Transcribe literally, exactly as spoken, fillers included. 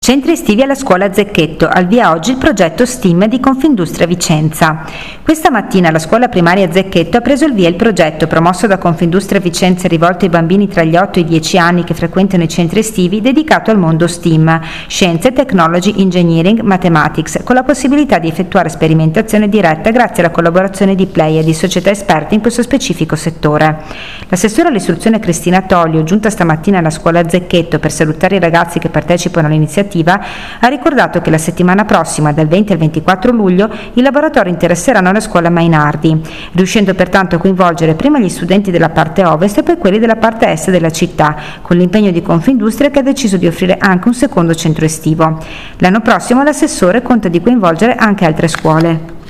Centri estivi alla scuola Zecchetto, al via oggi il progetto STEAM di Confindustria Vicenza. Questa mattina alla scuola primaria Zecchetto ha preso il via il progetto promosso da Confindustria Vicenza rivolto ai bambini tra gli otto e i dieci anni che frequentano i centri estivi dedicato al mondo STEAM, Scienze, Technology, Engineering, Mathematics, con la possibilità di effettuare sperimentazione diretta grazie alla collaborazione di player di società esperte in questo specifico settore. L'assessore all'istruzione Cristina Toglio, giunta stamattina alla scuola Zecchetto per salutare i ragazzi che partecipano all'iniziativa, ha ricordato che la settimana prossima, dal venti al ventiquattro luglio, i laboratori interesseranno la scuola Mainardi, riuscendo pertanto a coinvolgere prima gli studenti della parte ovest e poi quelli della parte est della città, con l'impegno di Confindustria che ha deciso di offrire anche un secondo centro estivo. L'anno prossimo l'assessore conta di coinvolgere anche altre scuole.